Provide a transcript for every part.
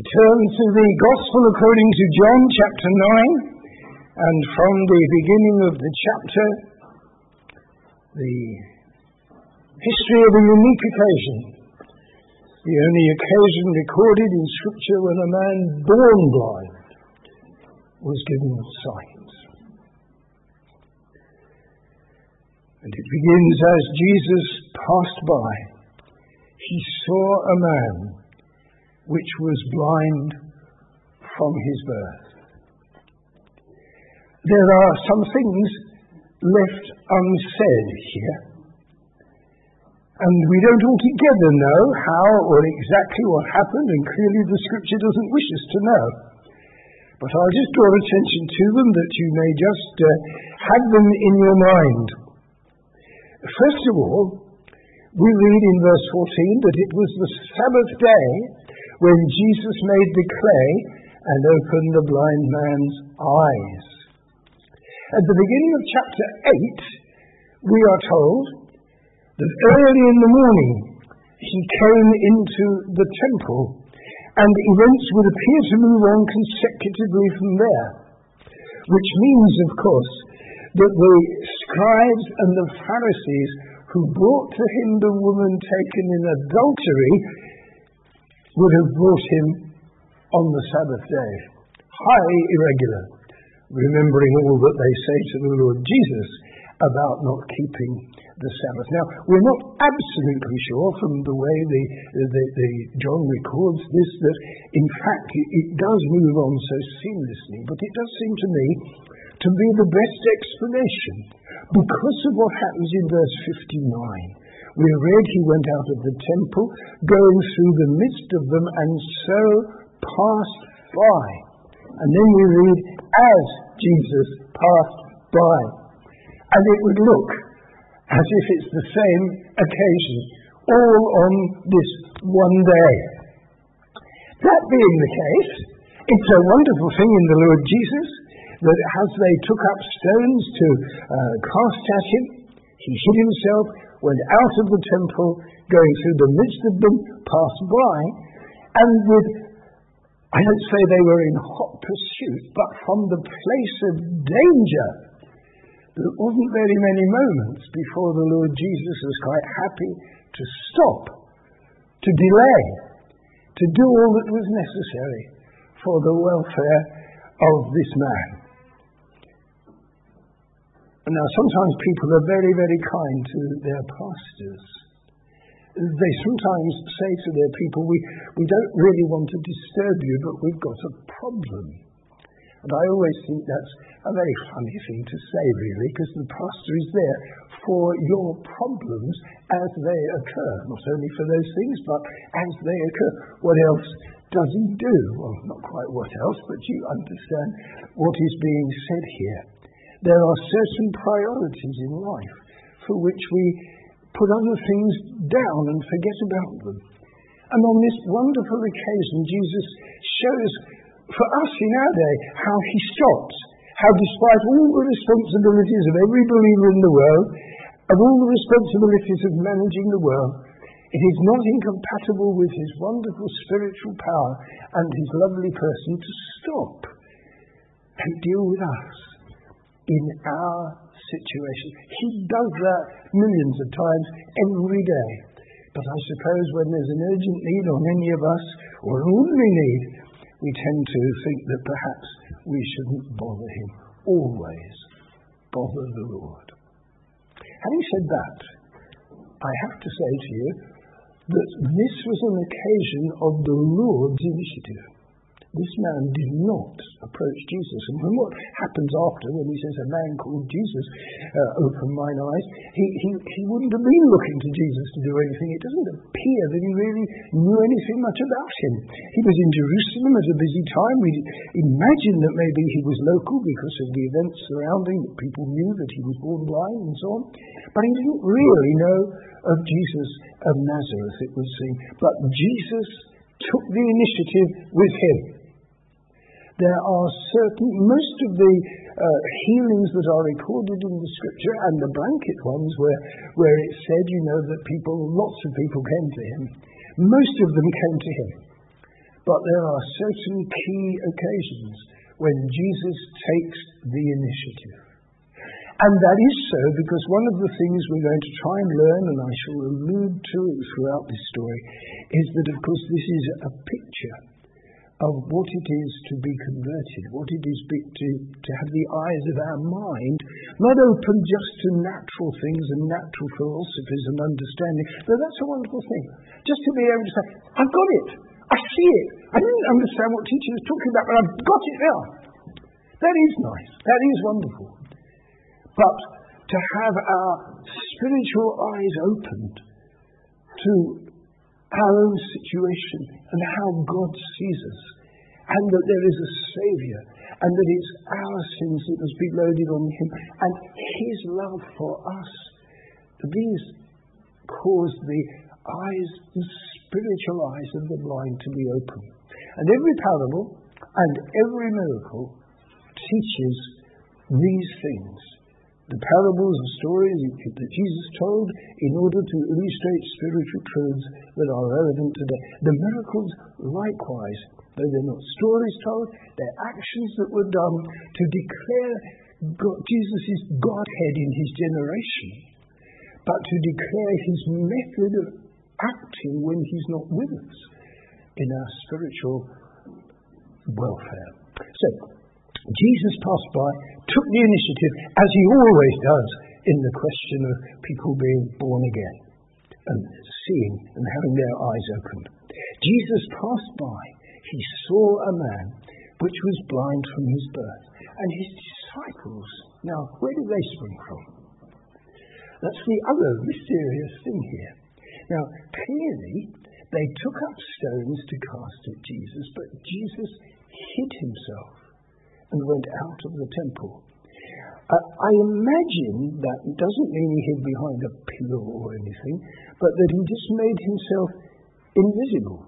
turn to the Gospel according to John chapter 9, and from the beginning of the chapter, the history of a unique occasion, the only occasion recorded in Scripture when a man born blind was given sight. And it begins as Jesus passed by, he saw a man which was blind from his birth. There are some things left unsaid here, and we don't altogether know how or exactly what happened, and clearly the Scripture doesn't wish us to know. But I'll just draw attention to them that you may just have them in your mind. First of all, we read in verse 14 that it was the Sabbath day when Jesus made the clay and opened the blind man's eyes. At the beginning of chapter 8, we are told that early in the morning he came into the temple, and events would appear to move on consecutively from there, which means, of course, that the scribes and the Pharisees who brought to him the woman taken in adultery would have brought him on the Sabbath day. Highly irregular, remembering all that they say to the Lord Jesus about not keeping the Sabbath. Now, we're not absolutely sure from the way the John records this that, in fact, it does move on so seamlessly, but it does seem to me to be the best explanation because of what happens in verse 59. We read he went out of the temple, going through the midst of them, and so passed by. And then we read, as Jesus passed by. And it would look as if it's the same occasion, all on this one day. That being the case, it's a wonderful thing in the Lord Jesus that as they took up stones to cast at him, he hid himself, went out of the temple, going through the midst of them, passed by, and with, I don't say they were in hot pursuit, but from the place of danger, there wasn't very many moments before the Lord Jesus was quite happy to stop, to delay, to do all that was necessary for the welfare of this man. Now, sometimes people are very, very kind to their pastors. They sometimes say to their people, we don't really want to disturb you, but we've got a problem. And I always think that's a very funny thing to say, really, because the pastor is there for your problems as they occur. Not only for those things, but as they occur. What else does he do? Well, not quite what else, but you understand what is being said here. There are certain priorities in life for which we put other things down and forget about them. And on this wonderful occasion, Jesus shows for us in our day how he stops, how despite all the responsibilities of every believer in the world, of all the responsibilities of managing the world, it is not incompatible with his wonderful spiritual power and his lovely person to stop and deal with us in our situation. He does that millions of times every day. But I suppose when there's an urgent need on any of us, or an ordinary need, we tend to think that perhaps we shouldn't bother him. Always bother the Lord. Having said that, I have to say to you that this was an occasion of the Lord's initiative. This man did not approach Jesus. And from what happens after, when he says, a man called Jesus opened mine eyes, he wouldn't have been looking to Jesus to do anything. It doesn't appear that he really knew anything much about him. He was in Jerusalem at a busy time. We imagine that maybe he was local because of the events surrounding that people knew that he was born blind and so on. But he didn't really know of Jesus of Nazareth, it would seem. But Jesus took the initiative with him. There are most of the healings that are recorded in the Scripture, and the blanket ones where it said, lots of people came to him. Most of them came to him. But there are certain key occasions when Jesus takes the initiative. And that is so because one of the things we're going to try and learn, and I shall allude to it throughout this story, is that, of course, this is a picture of what it is to be converted, what it is to have the eyes of our mind not open just to natural things and natural philosophies and understanding. Though that's a wonderful thing. Just to be able to say, I've got it. I see it. I didn't understand what teacher was talking about, but I've got it now. That is nice. That is wonderful. But to have our spiritual eyes opened to our own situation and how God sees us, and that there is a Saviour, and that it's our sins that must be loaded on Him, and His love for us, these cause the eyes, the spiritual eyes of the blind to be open. And every parable and every miracle teaches these things. The parables and stories that Jesus told in order to illustrate spiritual truths that are relevant today. The miracles, likewise, though they're not stories told, they're actions that were done to declare Jesus' Godhead in His generation, but to declare His method of acting when He's not with us in our spiritual welfare. So, Jesus passed by, took the initiative, as He always does, in the question of people being born again and seeing and having their eyes opened. Jesus passed by. He saw a man which was blind from his birth. And His disciples, now, where did they spring from? That's the other mysterious thing here. Now, clearly, they took up stones to cast at Jesus, but Jesus hid Himself and went out of the temple. I imagine that doesn't mean He hid behind a pillar or anything, but that He just made Himself invisible.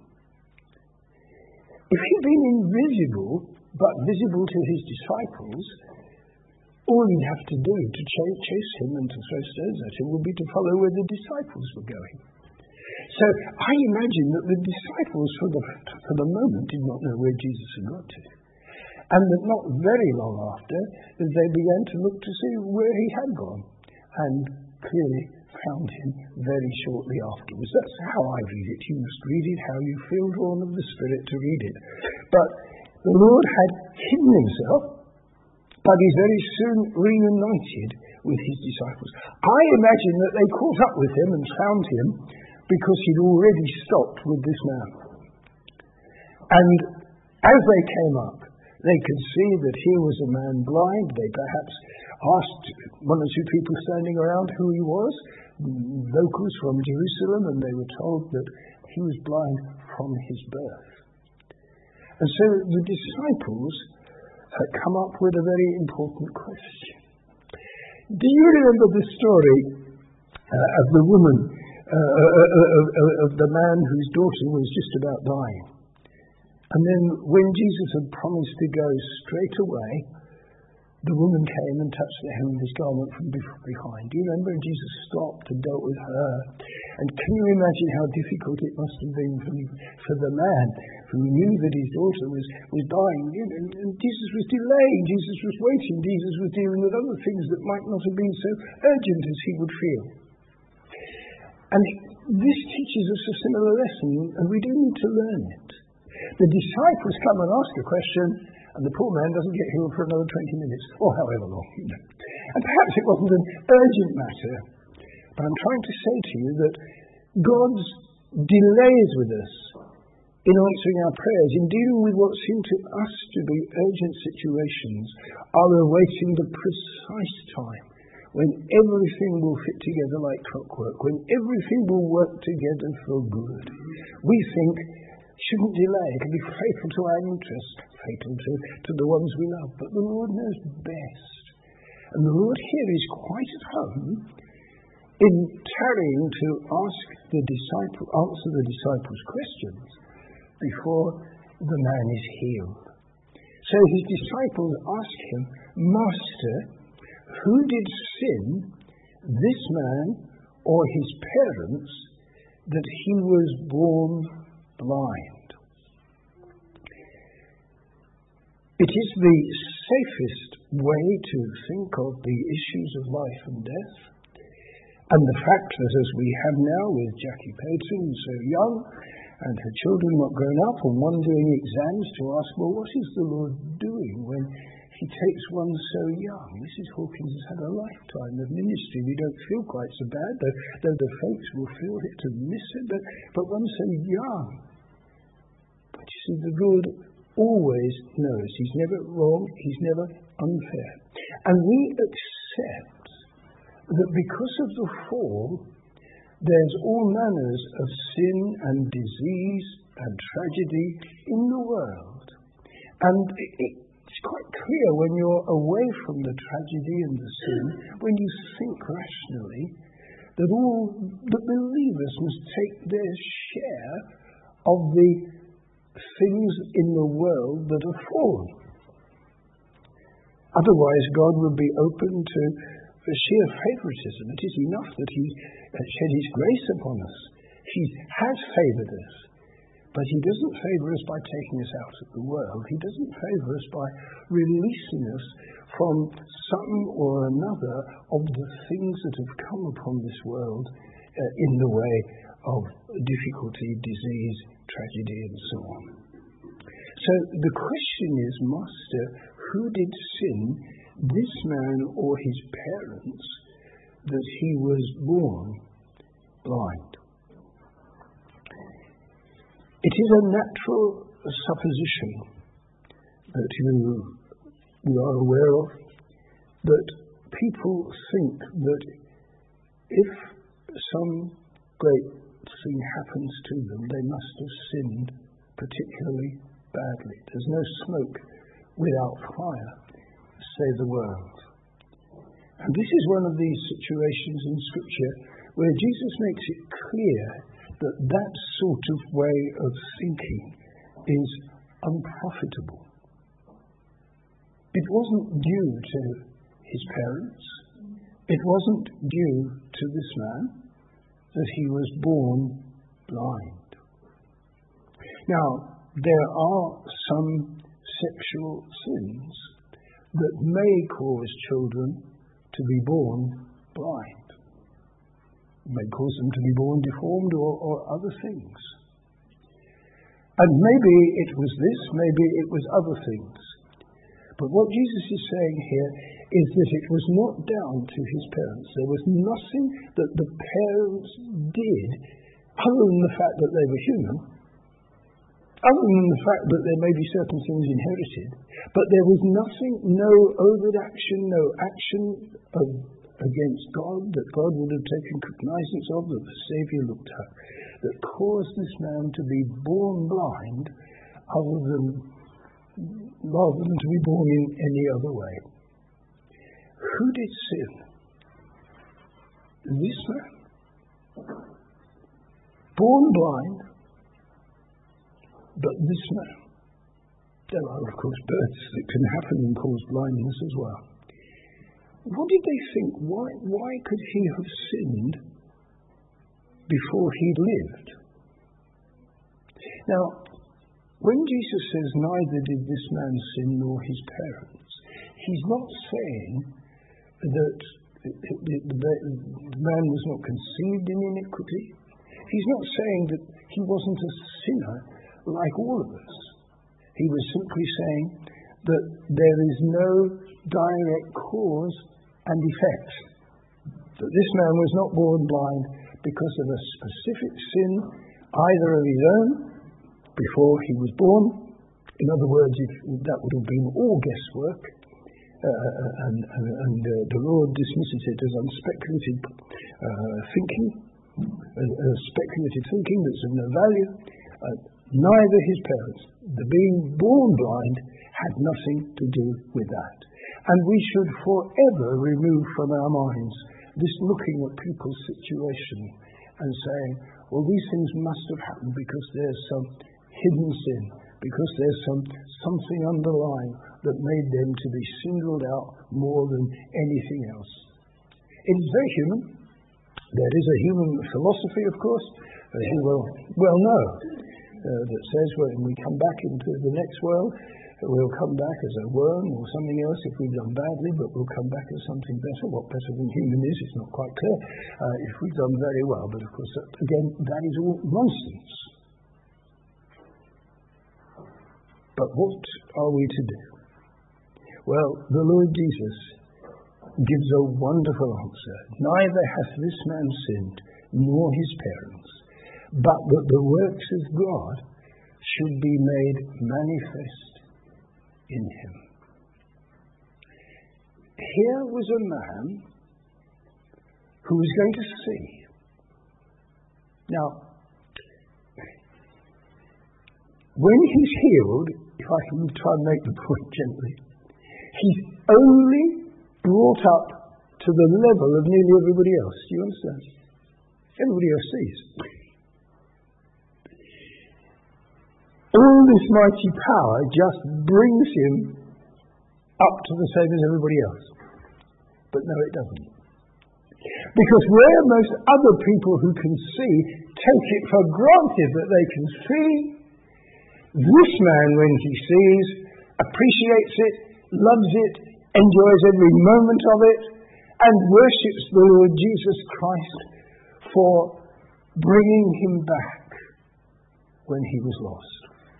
If He'd been invisible, but visible to His disciples, all He'd have to do to chase Him and to throw stones at Him would be to follow where the disciples were going. So I imagine that the disciples, for the moment, did not know where Jesus had got to. And that not very long after, they began to look to see where He had gone, and clearly found Him very shortly afterwards. That's how I read it. You must read it how you feel drawn of the Spirit to read it. But the Lord had hidden Himself, but He's very soon reunited with His disciples. I imagine that they caught up with Him and found Him because He'd already stopped with this man. And as they came up, they could see that here was a man blind. They perhaps asked one or two people standing around who he was, locals from Jerusalem, and they were told that he was blind from his birth. And so the disciples had come up with a very important question. Do you remember the story of the woman, of the man whose daughter was just about dying? And then when Jesus had promised to go straight away, the woman came and touched the hem of His garment from behind. Do you remember? And Jesus stopped and dealt with her. And can you imagine how difficult it must have been for the man who knew that his daughter was dying? And Jesus was delaying, Jesus was waiting, Jesus was dealing with other things that might not have been so urgent as he would feel. And this teaches us a similar lesson, and we do need to learn it. The disciples come and ask a question, and the poor man doesn't get healed for another 20 minutes, or however long. And perhaps it wasn't an urgent matter, but I'm trying to say to you that God's delays with us in answering our prayers, in dealing with what seem to us to be urgent situations, are awaiting the precise time when everything will fit together like clockwork, when everything will work together for good. We think, shouldn't delay. It can be fatal to our interests, fatal to the ones we love. But the Lord knows best. And the Lord here is quite at home in tarrying to answer the disciples' questions before the man is healed. So His disciples ask Him, Master, who did sin, this man or his parents, that he was born blind? It is the safest way to think of the issues of life and death. And the fact that as we have now with Jackie Payton, so young, and her children not grown up, and one doing exams to ask, well, what is the Lord doing when he takes one so young? Mrs. Hawkins has had a lifetime of ministry. We don't feel quite so bad, though the folks will feel it to miss it, but one so young. But you see, the Lord always knows. He's never wrong. He's never unfair. And we accept that because of the fall, there's all manners of sin and disease and tragedy in the world. And it's quite clear when you're away from the tragedy and the sin, when you think rationally, that all the believers must take their share of the things in the world that are fallen. Otherwise, God would be open to sheer favoritism. It is enough that he shed his grace upon us. He has favored us, but he doesn't favor us by taking us out of the world. He doesn't favor us by releasing us from some or another of the things that have come upon this world in the way of difficulty, disease, tragedy, and so on. So the question is, Master, who did sin, this man or his parents, that he was born blind? It is a natural supposition that you are aware of, that people think that if some great thing happens to them, they must have sinned particularly badly. There's no smoke without fire, say the world. And this is one of these situations in Scripture where Jesus makes it clear that that sort of way of thinking is unprofitable. It wasn't due to his parents. It wasn't due to this man that he was born blind. Now, there are some sexual sins that may cause children to be born blind. It may cause them to be born deformed or other things. And maybe it was this, maybe it was other things. But what Jesus is saying here is that it was not down to his parents. There was nothing that the parents did other than the fact that they were human, other than the fact that there may be certain things inherited, but there was nothing, no overt action, no action against God that God would have taken cognizance of, that the Saviour looked at, that caused this man to be born blind rather than to be born in any other way. Who did sin? This man. Born blind, but this man. There are, of course, births that can happen and cause blindness as well. What did they think? Why could he have sinned before he lived? Now, when Jesus says neither did this man sin nor his parents, he's not saying that the man was not conceived in iniquity. He's not saying that he wasn't a sinner like all of us. He was simply saying that there is no direct cause and effect. That this man was not born blind because of a specific sin, either of his own, before he was born. In other words, if that would have been all guesswork, and the Lord dismisses it as unspeculative thinking, speculative thinking that's of no value. Neither his parents, the being born blind, had nothing to do with that. And we should forever remove from our minds this looking at people's situation and saying, well, these things must have happened because there's some hidden sin, because there's something underlying that made them to be singled out more than anything else. It is very human. There is a human philosophy, of course, as you well know, that says when we come back into the next world, We'll come back as a worm or something else if we've done badly, but we'll come back as something better. What better than human is, it's not quite clear. If we've done very well, but of course, again, that is all nonsense. But what are we to do? Well, the Lord Jesus gives a wonderful answer. Neither hath this man sinned, nor his parents, but that the works of God should be made manifest in him. Here was a man who was going to see. Now, when he's healed, if I can try and make the point gently, he's only brought up to the level of nearly everybody else. Do you understand? Everybody else sees. All this mighty power just brings him up to the same as everybody else. But no, it doesn't. Because where most other people who can see take it for granted that they can see, this man, when he sees, appreciates it, loves it, enjoys every moment of it, and worships the Lord Jesus Christ for bringing him back when he was lost.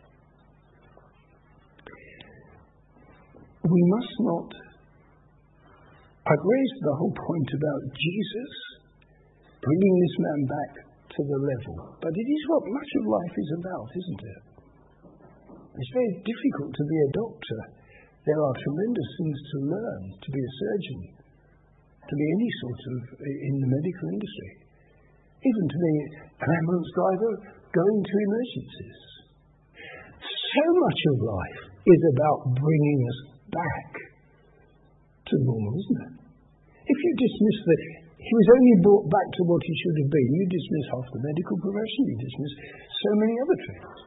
We must not. I've raised the whole point about Jesus bringing this man back to the level, but it is what much of life is about, isn't it? It's very difficult to be a doctor. There are tremendous things to learn, to be a surgeon, to be any sort of in the medical industry, even to be an ambulance driver going to emergencies. So much of life is about bringing us back to normal, isn't it? If you dismiss that he was only brought back to what he should have been, you dismiss half the medical profession, you dismiss so many other trades.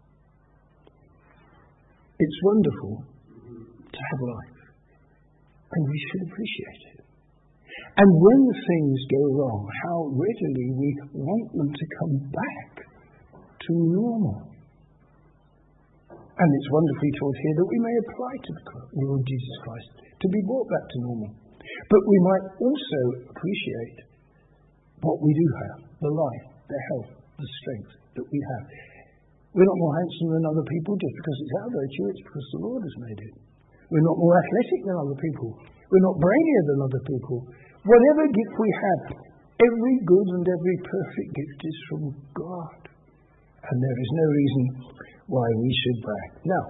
It's wonderful to have life, and we should appreciate it. And when things go wrong, how readily we want them to come back to normal. And it's wonderfully taught here that we may apply to the Lord Jesus Christ to be brought back to normal. But we might also appreciate what we do have, the life, the health, the strength that we have. We're not more handsome than other people just because it's our virtue, it's because the Lord has made it. We're not more athletic than other people. We're not brainier than other people. Whatever gift we have, every good and every perfect gift is from God. And there is no reason why we should brag. Now,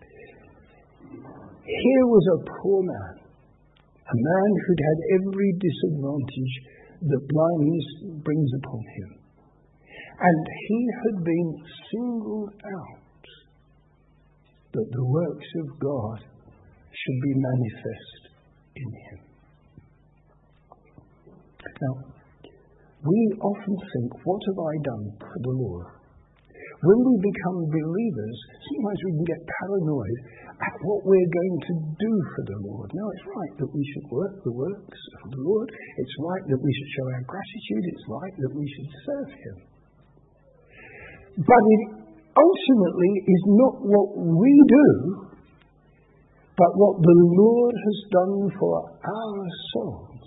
here was a poor man, a man who'd had every disadvantage that blindness brings upon him. And he had been singled out that the works of God should be manifest in him. Now, we often think, what have I done for the Lord? When we become believers, sometimes we can get paranoid at what we're going to do for the Lord. Now, it's right that we should work the works of the Lord. It's right that we should show our gratitude. It's right that we should serve him. But it ultimately is not what we do, but what the Lord has done for our souls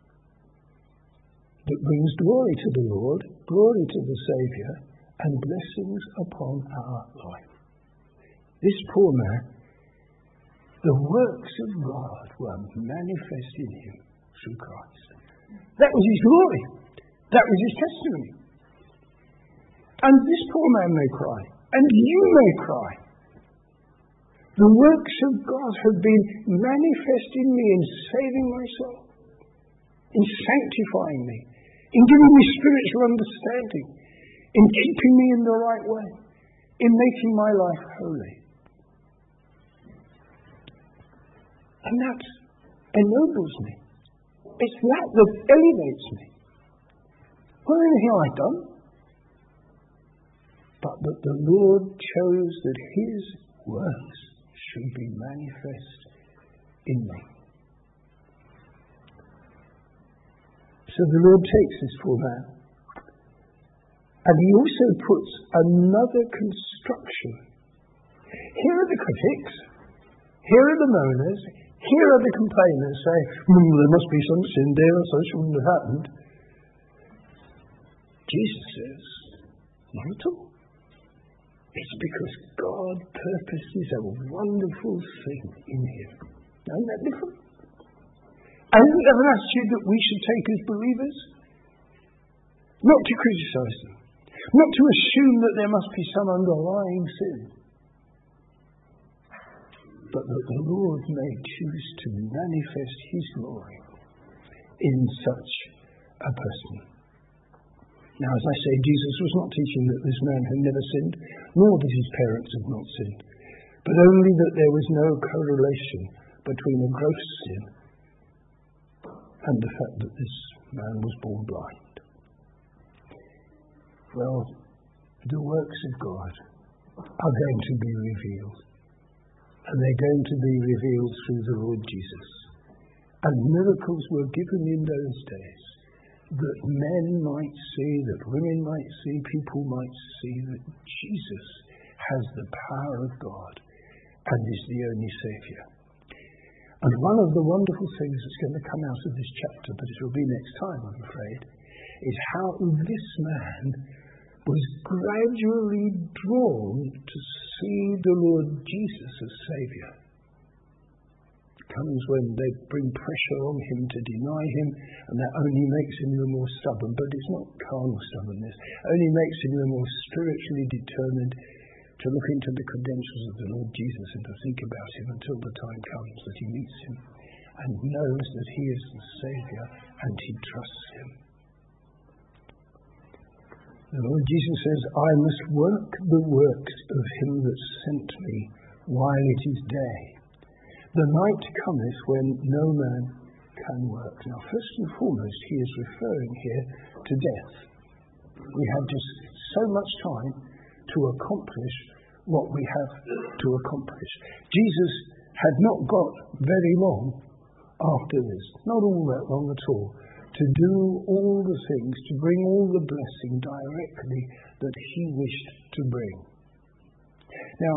that brings glory to the Lord, glory to the Saviour, and blessings upon our life. This poor man, the works of God were manifest in him through Christ. That was his glory. That was his testimony. And this poor man may cry, and you may cry. The works of God have been manifest in me in saving my soul, in sanctifying me, in giving me spiritual understanding, in keeping me in the right way, in making my life holy. And that ennobles me. It's that elevates me. Not anything I've done, but that the Lord chose that his works should be manifest in me. So the Lord takes this poor man, and he also puts another construction. Here are the critics. Here are the moaners. Here are the complainers saying, there must be some sin there, or so it wouldn't have happened. Jesus says, not at all. It's because God purposes a wonderful thing in him. Isn't that different? And isn't that an attitude that we should take as believers? Not to criticize them. Not to assume that there must be some underlying sin. But that the Lord may choose to manifest his glory in such a person. Now, as I say, Jesus was not teaching that this man had never sinned, nor that his parents had not sinned, but only that there was no correlation between a gross sin and the fact that this man was born blind. Well, the works of God are going to be revealed, and they're going to be revealed through the Lord Jesus. And miracles were given in those days, that men might see, that women might see, people might see that Jesus has the power of God and is the only Saviour. And one of the wonderful things that's going to come out of this chapter, but it will be next time, I'm afraid, is how this man was gradually drawn to see the Lord Jesus as Saviour. Comes when they bring pressure on him to deny him, and that only makes him the more stubborn. But it's not carnal stubbornness. It only makes him the more spiritually determined to look into the credentials of the Lord Jesus and to think about him until the time comes that he meets him and knows that he is the Saviour and he trusts him. The Lord Jesus says, I must work the works of him that sent me while it is day. The night cometh when no man can work. Now, first and foremost, he is referring here to death. We have just so much time to accomplish what we have to accomplish. Jesus had not got very long after this, not all that long at all, to do all the things, to bring all the blessing directly that he wished to bring. Now,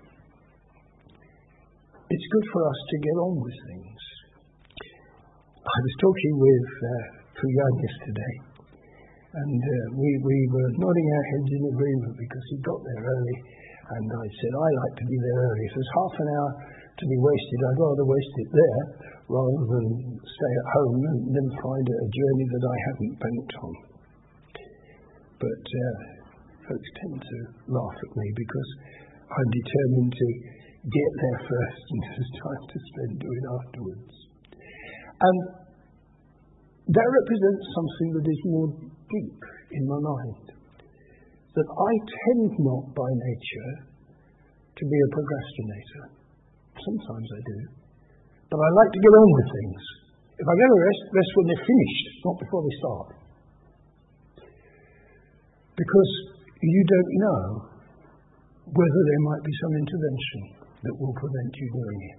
it's good for us to get on with things. I was talking with Fuyan yesterday, and we were nodding our heads in agreement because he got there early, and I said, I like to be there early. If there's half an hour to be wasted, I'd rather waste it there rather than stay at home and then find a journey that I haven't banked on. But folks tend to laugh at me because I'm determined to get there first and there's time to spend doing afterwards. And that represents something that is more deep in my mind. That I tend not by nature to be a procrastinator. Sometimes I do. But I like to get on with things. If I'm going to rest when they're finished, not before they start. Because you don't know whether there might be some intervention that will prevent you doing it.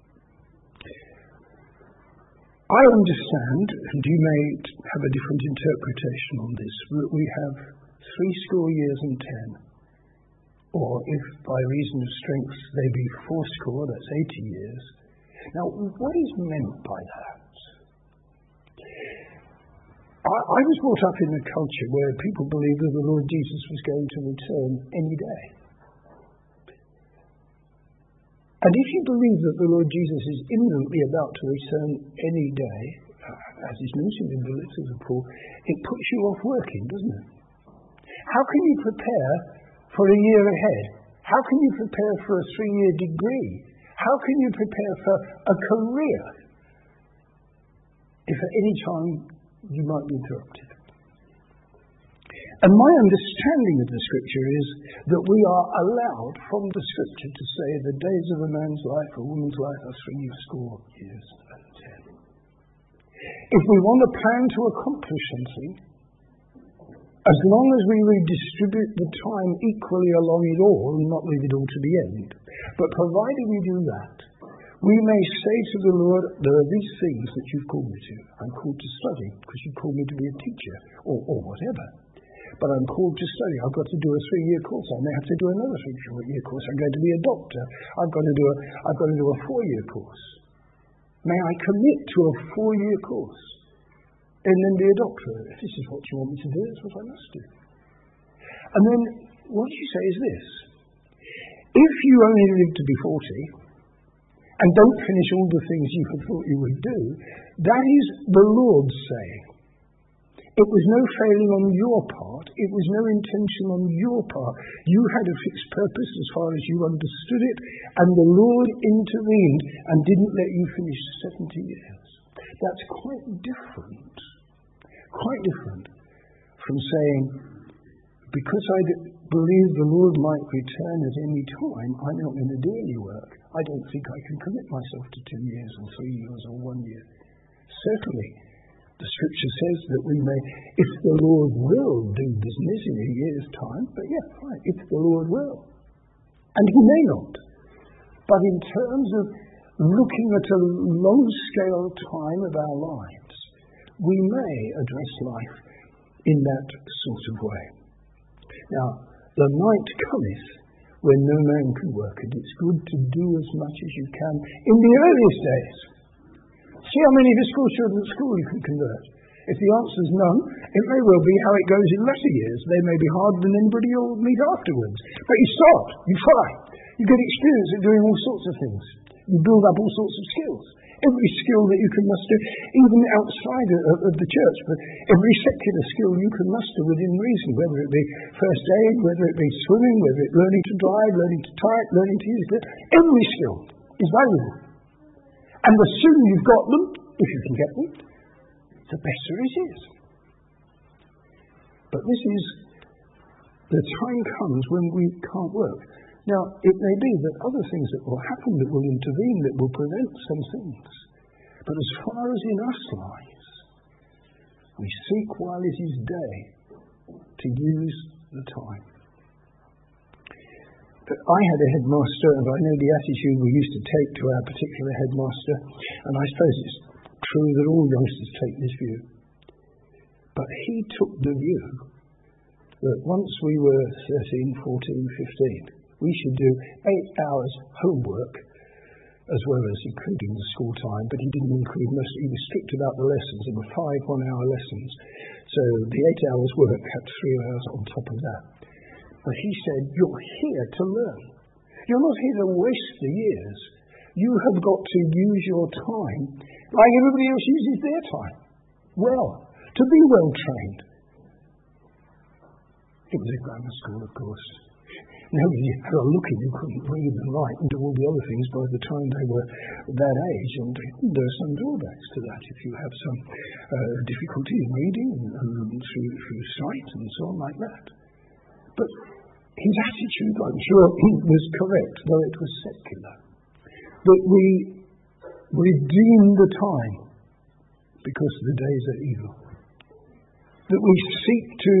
I understand, and you may have a different interpretation on this, that we have 70 years and 10, or if by reason of strength they be 80, that's 80 years. Now, what is meant by that? I was brought up in a culture where people believed that the Lord Jesus was going to return any day. And if you believe that the Lord Jesus is imminently about to return any day, as is mentioned in the letters of Paul, it puts you off working, doesn't it? How can you prepare for a year ahead? How can you prepare for a 3-year degree? How can you prepare for a career if at any time you might be interrupted? And my understanding of the Scripture is that we are allowed from the Scripture to say the days of a man's life, a woman's life are 70 years and 10. If we want a plan to accomplish something, as long as we redistribute the time equally along it all and not leave it all to the end, but provided we do that, we may say to the Lord, there are these things that you've called me to. I'm called to study because you've called me to be a teacher or whatever. but I'm called to study. I've got to do a 3-year course. I may have to do another 3-year course. I'm going to be a doctor. I've got to do a 4-year course. May I commit to a 4-year course and then be a doctor? If this is what you want me to do, that's what I must do. And then what you say is this: if you only live to be 40 and don't finish all the things you had thought you would do, that is the Lord's saying. It was no failing on your part. It was no intention on your part. You had a fixed purpose as far as you understood it, and the Lord intervened and didn't let you finish 70 years. That's quite different from saying, because I believe the Lord might return at any time, I'm not going to do any work. I don't think I can commit myself to 2 years or 3 years or 1 year. Certainly, the Scripture says that we may, if the Lord will, do business in a year's time. But yeah, right, if the Lord will. And He may not. But in terms of looking at a long-scale time of our lives, we may address life in that sort of way. Now, the night cometh when no man can work, and it's good to do as much as you can in the earliest days. See how many of your school children at school you can convert. If the answer is none, it may well be how it goes in latter years. They may be harder than anybody you'll meet afterwards. But you start, you try, you get experience at doing all sorts of things. You build up all sorts of skills. Every skill that you can muster, even outside of the church, but every secular skill you can muster within reason, whether it be first aid, whether it be swimming, whether it's learning to drive, learning to type, learning to use it. Every skill is valuable. And the sooner you've got them, if you can get them, the better it is. But this is, the time comes when we can't work. Now, it may be that other things that will happen that will intervene, that will prevent some things. But as far as in us lies, we seek while it is day to use the time. But I had a headmaster, and I know the attitude we used to take to our particular headmaster, and I suppose it's true that all youngsters take this view. But he took the view that once we were 13, 14, 15, we should do 8 hours homework as well as including the school time, but he didn't include most. He was strict about the lessons. There were 5 one-hour lessons. So the 8 hours work had 3 hours on top of that. But he said, you're here to learn. You're not here to waste the years. You have got to use your time like everybody else uses their time. Well, to be well trained. It was a grammar school, of course. Nobody had a look in who couldn't read and write and do all the other things by the time they were that age. And there are some drawbacks to that if you have some difficulty in reading and through sight and so on like that. But his attitude, I'm sure, was correct, though it was secular. That we redeem the time because the days are evil. That we seek to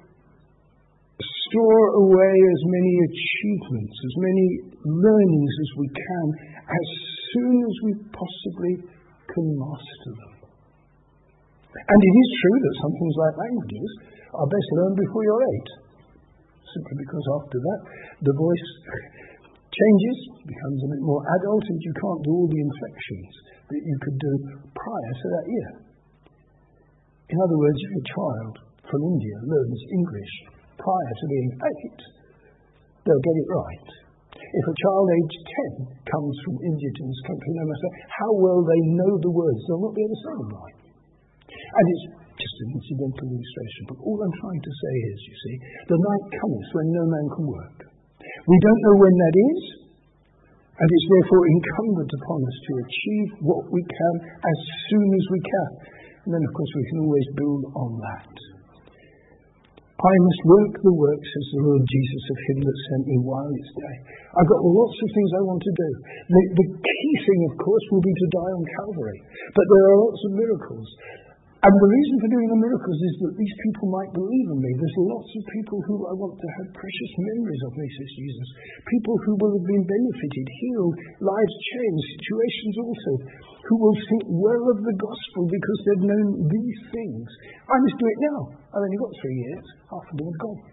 store away as many achievements, as many learnings as we can, as soon as we possibly can master them. And it is true that some things like languages are best learned before you're 8, simply because after that the voice changes, becomes a bit more adult, and you can't do all the inflections that you could do prior to that year. In other words, if a child from India learns English prior to being 8, they'll get it right. If a child aged 10 comes from India to this country, no matter how well they know the words, they'll not be able to say them right. And it's just an incidental illustration, but all I'm trying to say is, you see, the night cometh when no man can work. We don't know when that is, and it's therefore incumbent upon us to achieve what we can as soon as we can. And then, of course, we can always build on that. I must work the work, says the Lord Jesus, of him that sent me while it's day. I've got lots of things I want to do. The key thing, of course, will be to die on Calvary. But there are lots of miracles. And the reason for doing the miracles is that these people might believe in me. There's lots of people who I want to have precious memories of me, says Jesus. People who will have been benefited, healed, lives changed, situations altered, who will think well of the gospel because they've known these things. I must do it now. I've only got 3 years. Half of them are gone.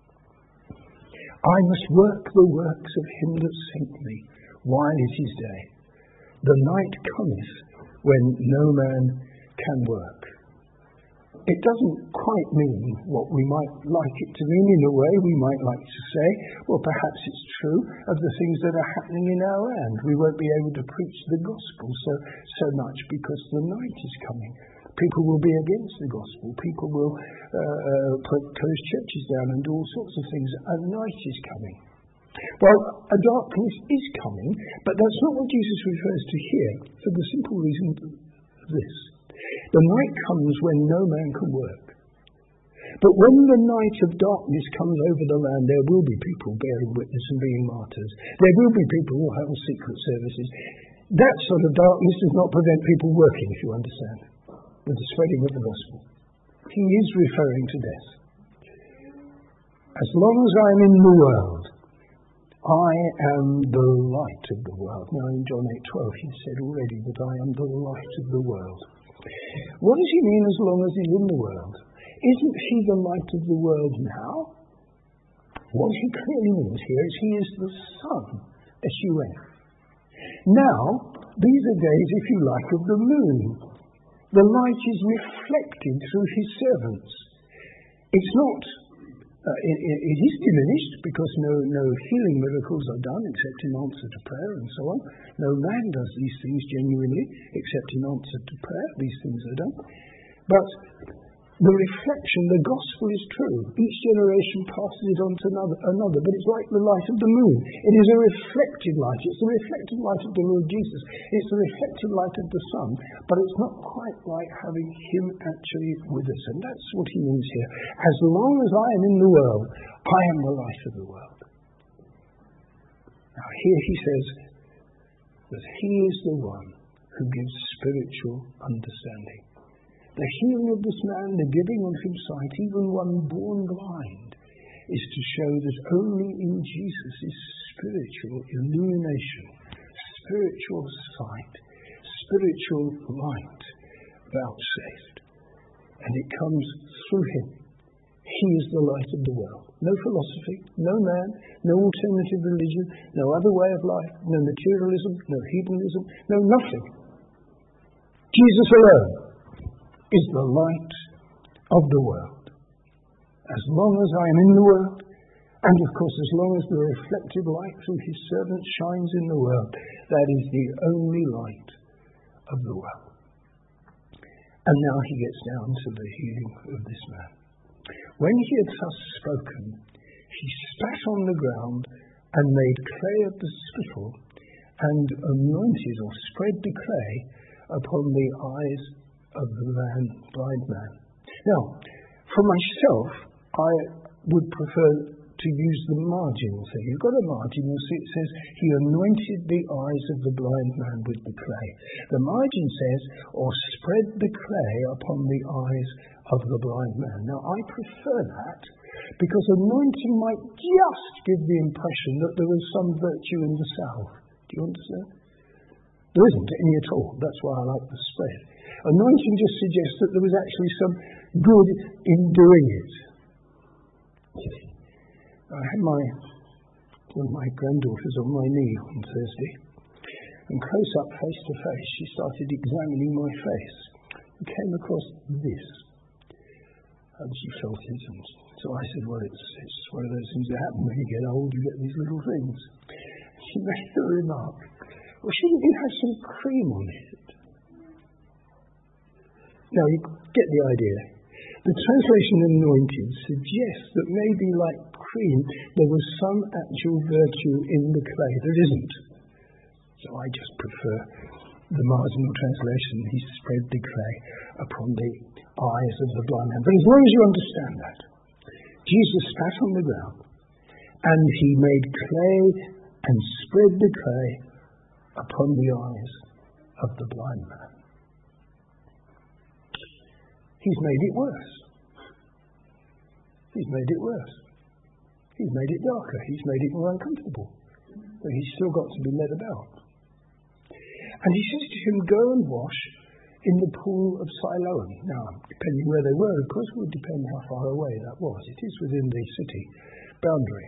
I must work the works of him that sent me while it is day. The night cometh when no man can work. It doesn't quite mean what we might like it to mean. In a way, we might like to say, well, perhaps it's true of the things that are happening in our land. We won't be able to preach the gospel so much because the night is coming. People will be against the gospel. People will close churches down and do all sorts of things. And night is coming. Well, a darkness is coming, but that's not what Jesus refers to here, for the simple reason of this. The night comes when no man can work. But when the night of darkness comes over the land, there will be people bearing witness and being martyrs. There will be people who have secret services. That sort of darkness does not prevent people working, if you understand, with the spreading of the gospel. He is referring to death. As long as I am in the world, I am the light of the world. Now in John 8:12 he said already that I am the light of the world. What does he mean as long as he's in the world? Isn't he the light of the world now? What he clearly means here is he is the sun, S-U-N. Now, these are days, if you like, of the moon. The light is reflected through his servants. It's not, it is diminished because no healing miracles are done except in answer to prayer and so on. No man does these things genuinely except in answer to prayer. These things are done. But the reflection, the gospel is true. Each generation passes it on to another, but it's like the light of the moon. It is a reflected light. It's the reflected light of the Lord Jesus. It's the reflected light of the sun, but it's not quite like having him actually with us. And that's what he means here. As long as I am in the world, I am the light of the world. Now here he says that he is the one who gives spiritual understanding. The healing of this man, the giving of him sight, even one born blind, is to show that only in Jesus is spiritual illumination, spiritual sight, spiritual light vouchsafed. And it comes through him. He is the light of the world. No philosophy, no man, no alternative religion, no other way of life, no materialism, no hedonism, no nothing. Jesus alone is the light of the world. As long as I am in the world, and of course as long as the reflected light through his servant shines in the world, that is the only light of the world. And now he gets down to the healing of this man. When he had thus spoken, he spat on the ground and made clay of the spittle and anointed or spread the clay upon the eyes of the blind man. Now, for myself, I would prefer to use the margin thing. You've got a margin, you'll see it says, he anointed the eyes of the blind man with the clay. The margin says, or spread the clay upon the eyes of the blind man. Now, I prefer that because anointing might just give the impression that there was some virtue in the salve. Do you understand? There isn't any at all. That's why I like the spread. Anointing just suggests that there was actually some good in doing it. I had one of my granddaughters on my knee on Thursday, and close up, face to face, she started examining my face and came across this. And she felt it, and so I said, well, it's one of those things that happen when you get old, you get these little things. She made the remark, well, shouldn't you have some cream on it? Now, you get the idea. The translation anointed suggests that maybe like cream, there was some actual virtue in the clay. There isn't. So I just prefer the marginal translation. He spread the clay upon the eyes of the blind man. But as long as you understand that, Jesus spat on the ground and he made clay and spread the clay upon the eyes of the blind man. He's made it worse. He's made it worse. He's made it darker. He's made it more uncomfortable. But he's still got to be led about. And he says to him, go and wash in the pool of Siloam. Now, depending where they were, of course, it would depend how far away that was. It is within the city boundary.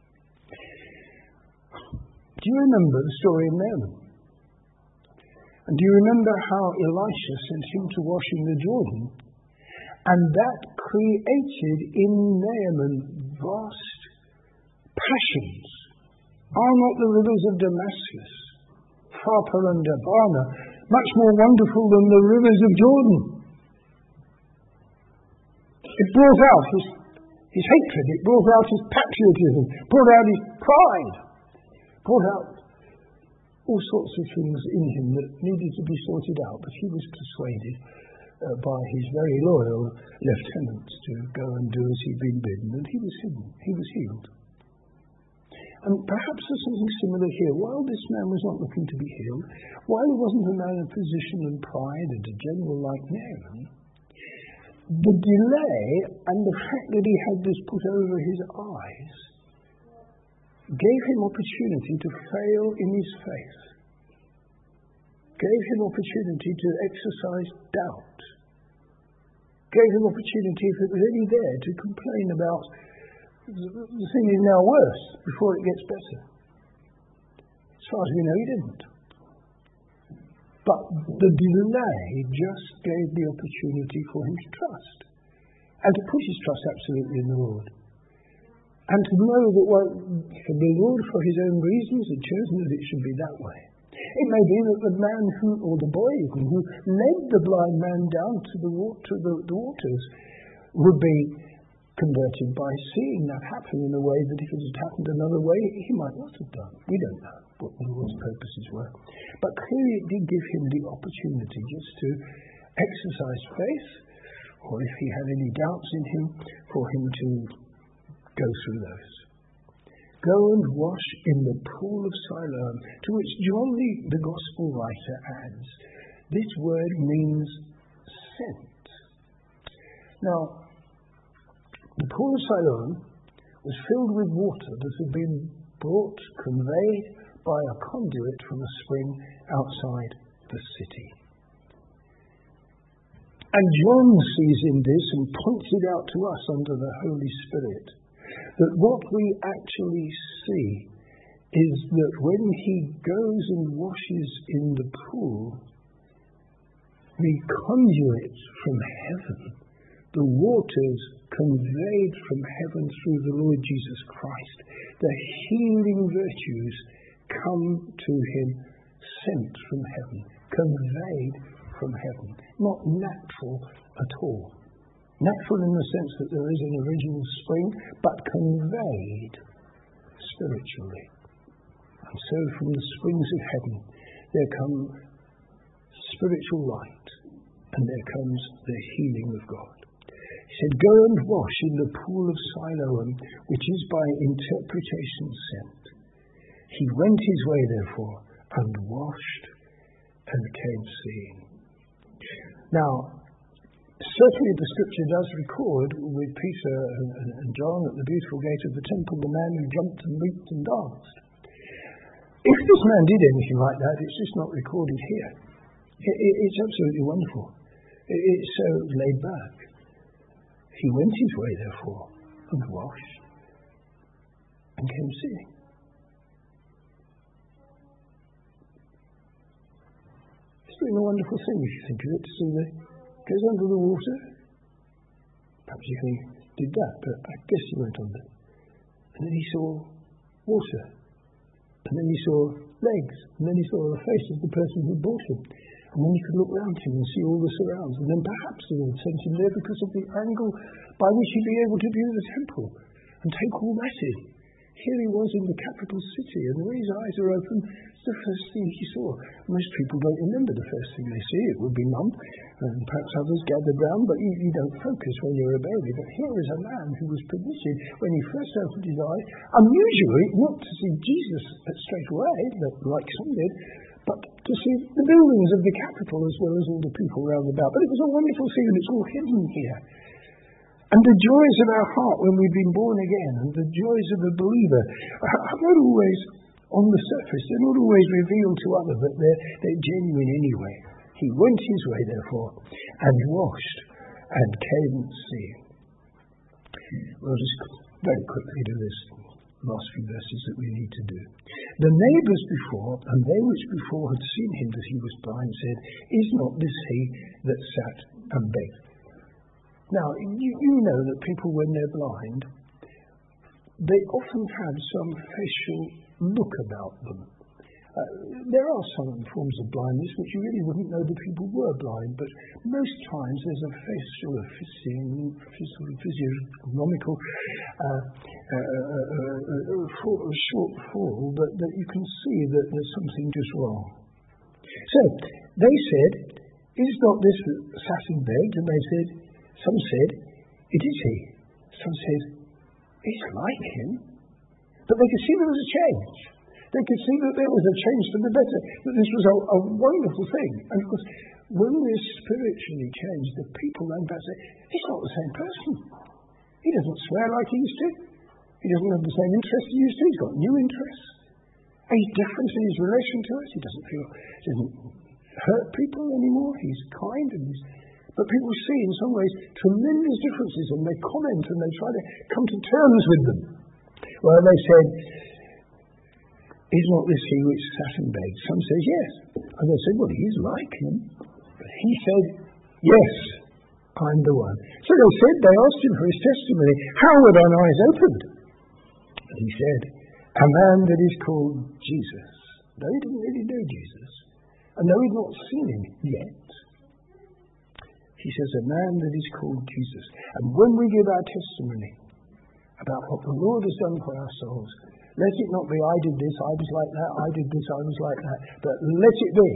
Do you remember the story of Naaman? And do you remember how Elisha sent him to wash in the Jordan? And that created in Naaman vast passions. Are not the rivers of Damascus, Pharpar and Abana, much more wonderful than the rivers of Jordan? It brought out his hatred, it brought out his patriotism, brought out his pride, brought out all sorts of things in him that needed to be sorted out, but he was persuaded by his very loyal lieutenants to go and do as he'd been bidden, and he was healed. And perhaps there's something similar here. While this man was not looking to be healed, while he wasn't a man of position and pride and a general like Naaman, the delay and the fact that he had this put over his eyes gave him opportunity to fail in his faith, gave him opportunity to exercise doubt, gave him opportunity, if it was any there, to complain about the thing is now worse before it gets better. As far as we know, he didn't. But the delay just gave the opportunity for him to trust and to put his trust absolutely in the Lord. And to know that for the Lord, for his own reasons, had chosen that it should be that way. It may be that the man or the boy even, who led the blind man down to the waters would be converted by seeing that happen in a way that if it had happened another way, he might not have done. We don't know what the Lord's purposes were. But clearly it did give him the opportunity just to exercise faith, or if he had any doubts in him, for him to go through those. Go and wash in the pool of Siloam, to which John the Gospel writer adds, this word means sent. Now, the pool of Siloam was filled with water that had been conveyed by a conduit from a spring outside the city. And John sees in this and points it out to us under the Holy Spirit that what we actually see is that when he goes and washes in the pool, the conduit from heaven, the waters conveyed from heaven through the Lord Jesus Christ, the healing virtues come to him sent from heaven, conveyed from heaven, not natural at all. Natural in the sense that there is an original spring, but conveyed spiritually. And so from the springs of heaven there come spiritual light, and there comes the healing of God. He said, go and wash in the pool of Siloam, which is by interpretation sent. He went his way, therefore, and washed and came seeing. Now, certainly the scripture does record with Peter and John at the beautiful gate of the temple, the man who jumped and leaped and danced. If this man did anything like that, it's just not recorded here. It's absolutely wonderful. It's so laid back. He went his way, therefore, and washed and came seeing. It's doing a wonderful thing if you think of it, to see that goes under the water. Perhaps you think he did that, but I guess he went under. And then he saw water. And then he saw legs. And then he saw the face of the person who bought him. And then he could look round him and see all the surrounds. And then perhaps the Lord sent him there because of the angle by which he'd be able to view the temple and take all that in. Here he was in the capital city, and when his eyes are open, it's the first thing he saw. Most people don't remember the first thing they see. It would be Mum, and perhaps others gathered round, but you don't focus when you're a baby. But here is a man who was permitted, when he first opened his eyes, unusually not to see Jesus straight away, like some did, but to see the buildings of the capital as well as all the people round about. But it was a wonderful scene, and it's all hidden here. And the joys of our heart when we've been born again, and the joys of a believer are not always on the surface. They're not always revealed to others, but they're genuine anyway. He went his way, therefore, and washed, and came seeing. We'll just very quickly do this last few verses that we need to do. The neighbours before, and they which before had seen him that he was blind, said, Is not this he that sat and begged? Now, you know that people, when they're blind, they often have some facial look about them. There are some forms of blindness which you really wouldn't know that people were blind, but most times there's a facial, physiognomical shortfall that you can see that there's something just wrong. So, they said, Is not this sat and begged? And they said, some said, It is he. Some said, It's like him. But they could see there was a change. They could see that there was a change for the better, that this was a wonderful thing. And of course, when we're spiritually changed, the people then back say, He's not the same person. He doesn't swear like he used to. He doesn't have the same interest he used to. He's got new interests. And he's different in his relation to us. He doesn't hurt people anymore. He's kind and but people see in some ways tremendous differences, and they comment and they try to come to terms with them. Well, they said, Is not this he which sat and begged? Some says yes. And they said, Well, he's like him. But he said, Yes, I'm the one. So they asked him for his testimony. How were thine eyes opened? And he said, A man that is called Jesus. Though he didn't really know Jesus, and though he'd not seen him yet, he says, A man that is called Jesus. And when we give our testimony about what the Lord has done for our souls, let it not be, I did this, I was like that, I did this, I was like that, but let it be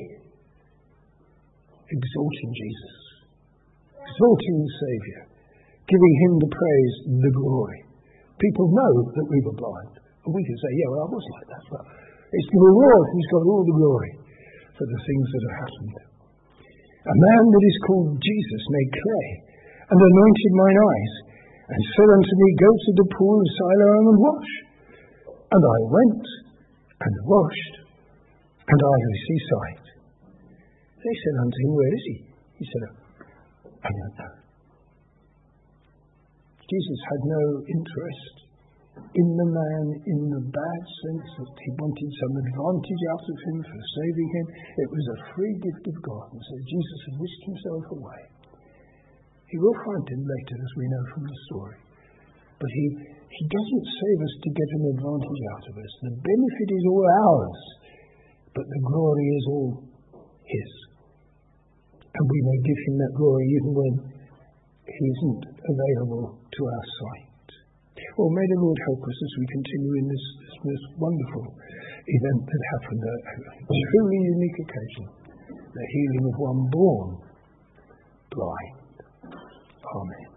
exalting Jesus, exalting the Saviour, giving him the praise, the glory. People know that we were blind, and we can say, Yeah, well, I was like that, but it's the Lord who's got all the glory for the things that have happened. A man that is called Jesus made clay, and anointed mine eyes, and said unto me, Go to the pool of Siloam and wash. And I went and washed, and I received sight. They said unto him, Where is he? He said, I don't know. Jesus had no interest in the man in the bad sense that he wanted some advantage out of him for saving him. It was a free gift of God. And so Jesus had whisked himself away. He will find him later, as we know from the story. But he doesn't save us to get an advantage out of us. The benefit is all ours, but the glory is all his. And we may give him that glory even when he isn't available to our sight. Well, may the Lord help us as we continue in this most wonderful event that happened, a truly unique occasion, the healing of one born blind. Amen.